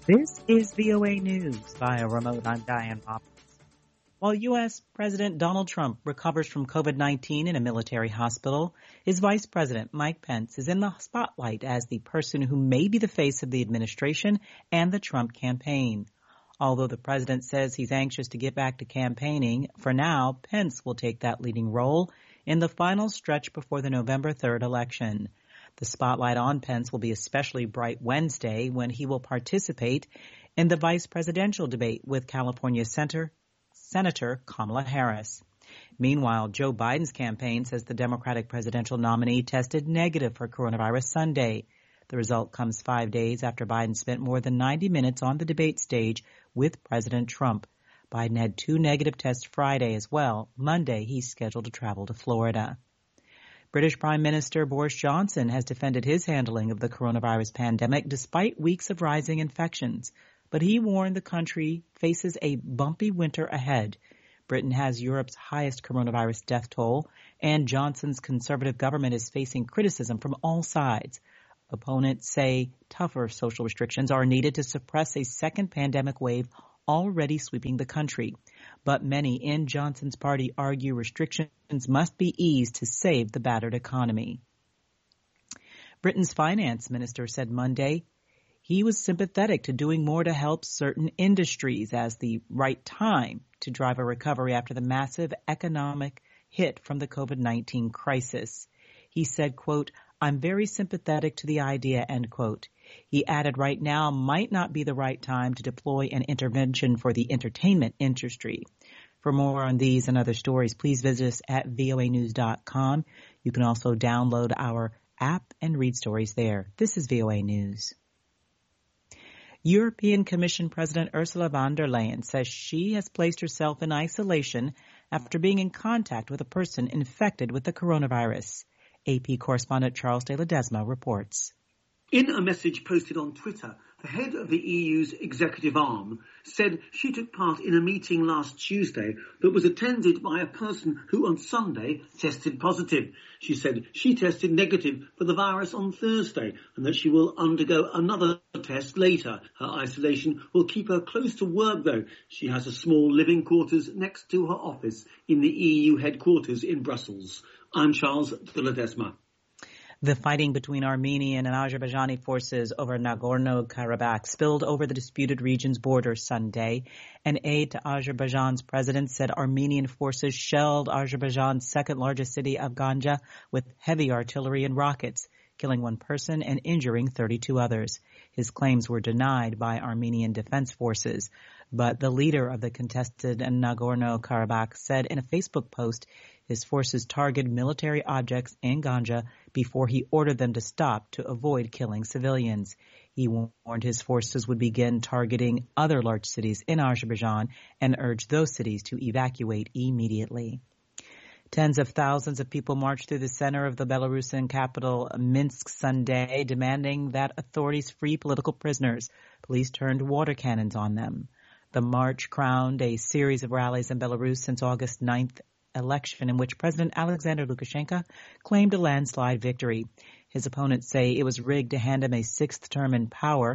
This is VOA News via remote. I'm Diane Roberts. While U.S. President Donald Trump recovers from COVID-19 in a military hospital, his Vice President Mike Pence is in the spotlight as the person who may be the face of the administration and the Trump campaign. Although the president says he's anxious to get back to campaigning, for now, Pence will take that leading role in the final stretch before the November 3rd election. The spotlight on Pence will be especially bright Wednesday when he will participate in the vice presidential debate with California Senator Kamala Harris. Meanwhile, Joe Biden's campaign says the Democratic presidential nominee tested negative for coronavirus Sunday. The result comes 5 days after Biden spent more than 90 minutes on the debate stage with President Trump. Biden had 2 negative tests Friday as well. Monday, he's scheduled to travel to Florida. British Prime Minister Boris Johnson has defended his handling of the coronavirus pandemic despite weeks of rising infections. But he warned the country faces a bumpy winter ahead. Britain has Europe's highest coronavirus death toll, and Johnson's Conservative government is facing criticism from all sides. Opponents say tougher social restrictions are needed to suppress a second pandemic wave already sweeping the country. But many in Johnson's party argue restrictions must be eased to save the battered economy. Britain's finance minister said Monday he was sympathetic to doing more to help certain industries as the right time to drive a recovery after the massive economic hit from the COVID-19 crisis. He said, quote, "I'm very sympathetic to the idea," end quote. He added right now might not be the right time to deploy an intervention for the entertainment industry. For more on these and other stories, please visit us at voanews.com. You can also download our app and read stories there. This is VOA News. European Commission President Ursula von der Leyen says she has placed herself in isolation after being in contact with a person infected with the coronavirus. AP correspondent Charles de Ledesma reports. In a message posted on Twitter, the head of the EU's executive arm said she took part in a meeting last Tuesday that was attended by a person who on Sunday tested positive. She said she tested negative for the virus on Thursday and that she will undergo another test later. Her isolation will keep her close to work, though. She has a small living quarters next to her office in the EU headquarters in Brussels. I'm Charles de Ledesma. The fighting between Armenian and Azerbaijani forces over Nagorno-Karabakh spilled over the disputed region's border Sunday. An aide to Azerbaijan's president said Armenian forces shelled Azerbaijan's second-largest city of Ganja with heavy artillery and rockets, killing 1 person and injuring 32 others. His claims were denied by Armenian defense forces. But the leader of the contested Nagorno-Karabakh said in a Facebook post his forces targeted military objects in Ganja before he ordered them to stop to avoid killing civilians. He warned his forces would begin targeting other large cities in Azerbaijan and urged those cities to evacuate immediately. Tens of thousands of people marched through the center of the Belarusian capital, Minsk, Sunday, demanding that authorities free political prisoners. Police turned water cannons on them. The march crowned a series of rallies in Belarus since August 9th election in which President Alexander Lukashenko claimed a landslide victory. His opponents say it was rigged to hand him a 6th term in power.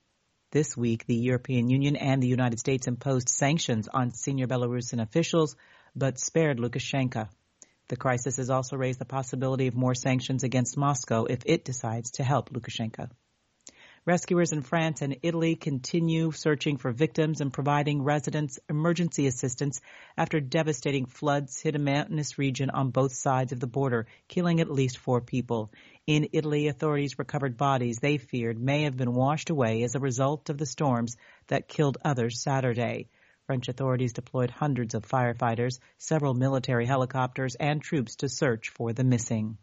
This week, the European Union and the United States imposed sanctions on senior Belarusian officials, but spared Lukashenko. The crisis has also raised the possibility of more sanctions against Moscow if it decides to help Lukashenko. Rescuers in France and Italy continue searching for victims and providing residents emergency assistance after devastating floods hit a mountainous region on both sides of the border, killing at least 4 people. In Italy, authorities recovered bodies they feared may have been washed away as a result of the storms that killed others Saturday. French authorities deployed hundreds of firefighters, several military helicopters, and troops to search for the missing.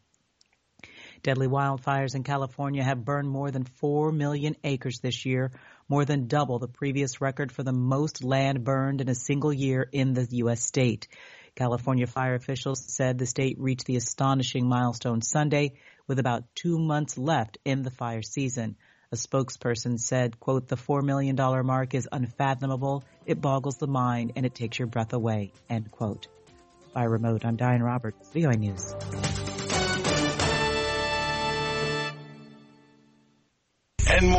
Deadly wildfires in California have burned more than 4 million acres this year, more than double the previous record for the most land burned in a single year in the U.S. state. California fire officials said the state reached the astonishing milestone Sunday with about 2 months left in the fire season. A spokesperson said, quote, "The $4 million mark is unfathomable. It boggles the mind and it takes your breath away," end quote. By remote, I'm Diane Roberts, VOA News. And more.